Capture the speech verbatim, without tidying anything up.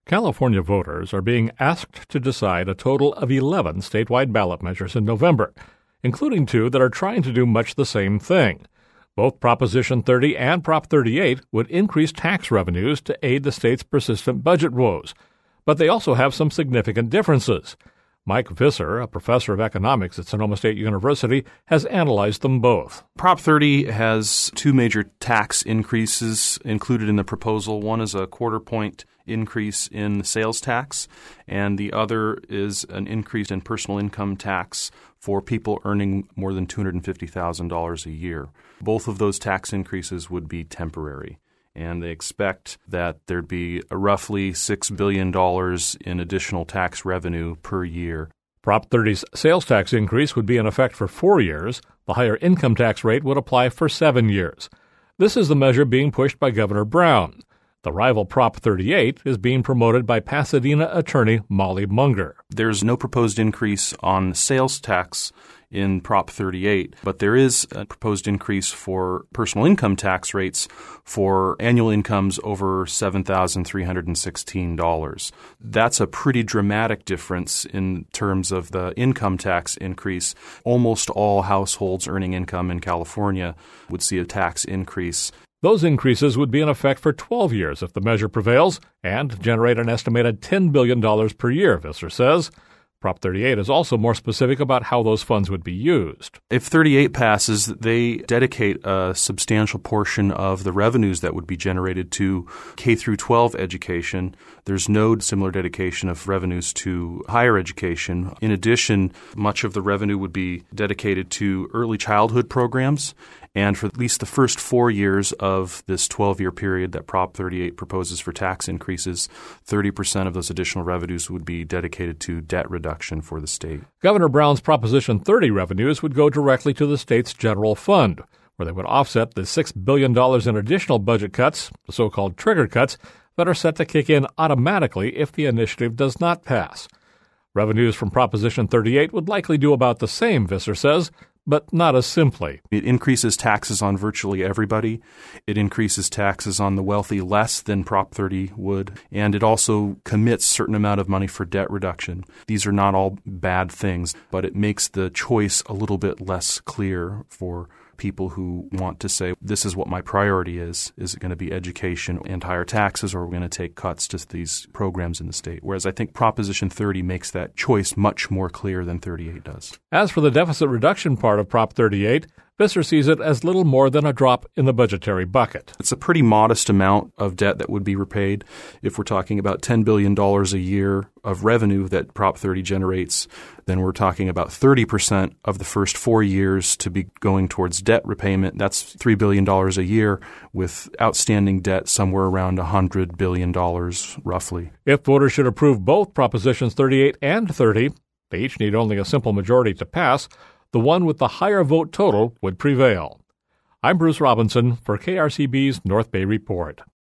California voters are being asked to decide a total of eleven statewide ballot measures in November, including two that are trying to do much the same thing. Both Proposition thirty and Prop thirty-eight would increase tax revenues to aid the state's persistent budget woes, but they also have some significant differences. Mike Visser, a professor of economics at Sonoma State University, has analyzed them both. Prop thirty has two major tax increases included in the proposal. One is a quarter point increase in sales tax, and the other is an increase in personal income tax for people earning more than two hundred fifty thousand dollars a year. Both of those tax increases would be temporary, and they expect that there'd be a roughly six billion dollars in additional tax revenue per year. Prop thirty's sales tax increase would be in effect for four years. The higher income tax rate would apply for seven years. This is the measure being pushed by Governor Brown. The rival Prop thirty-eight is being promoted by Pasadena attorney Molly Munger. There's no proposed increase on sales tax in Prop thirty-eight, but there is a proposed increase for personal income tax rates for annual incomes over seven thousand three hundred sixteen dollars. That's a pretty dramatic difference in terms of the income tax increase. Almost all households earning income in California would see a tax increase. Those increases would be in effect for twelve years if the measure prevails and generate an estimated ten billion dollars per year, Visser says. Prop thirty-eight is also more specific about how those funds would be used. If thirty-eight passes, they dedicate a substantial portion of the revenues that would be generated to K through twelve education. There's no similar dedication of revenues to higher education. In addition, much of the revenue would be dedicated to early childhood programs. And for at least the first four years of this twelve-year period that Prop thirty-eight proposes for tax increases, thirty percent of those additional revenues would be dedicated to debt reduction for the state. Governor Brown's Proposition thirty revenues would go directly to the state's general fund, where they would offset the six billion dollars in additional budget cuts, the so-called trigger cuts, that are set to kick in automatically if the initiative does not pass. Revenues from Proposition thirty-eight would likely do about the same, Visser says, but not as simply. It increases taxes on virtually everybody. It increases taxes on the wealthy less than Prop thirty would, and it also commits a certain amount of money for debt reduction. These are not all bad things, but it makes the choice a little bit less clear for people who want to say, this is what my priority is. Is it going to be education and higher taxes, or are we going to take cuts to these programs in the state? Whereas I think Proposition thirty makes that choice much more clear than thirty-eight does. As for the deficit reduction part of Prop thirty-eight, Visser sees it as little more than a drop in the budgetary bucket. It's a pretty modest amount of debt that would be repaid. If we're talking about ten billion dollars a year of revenue that Prop thirty generates, then we're talking about thirty percent of the first four years to be going towards debt repayment. That's three billion dollars a year, with outstanding debt somewhere around one hundred billion dollars roughly. If voters should approve both Propositions thirty-eight and thirty, they each need only a simple majority to pass. The one with the higher vote total would prevail. I'm Bruce Robinson for K R C B's North Bay Report.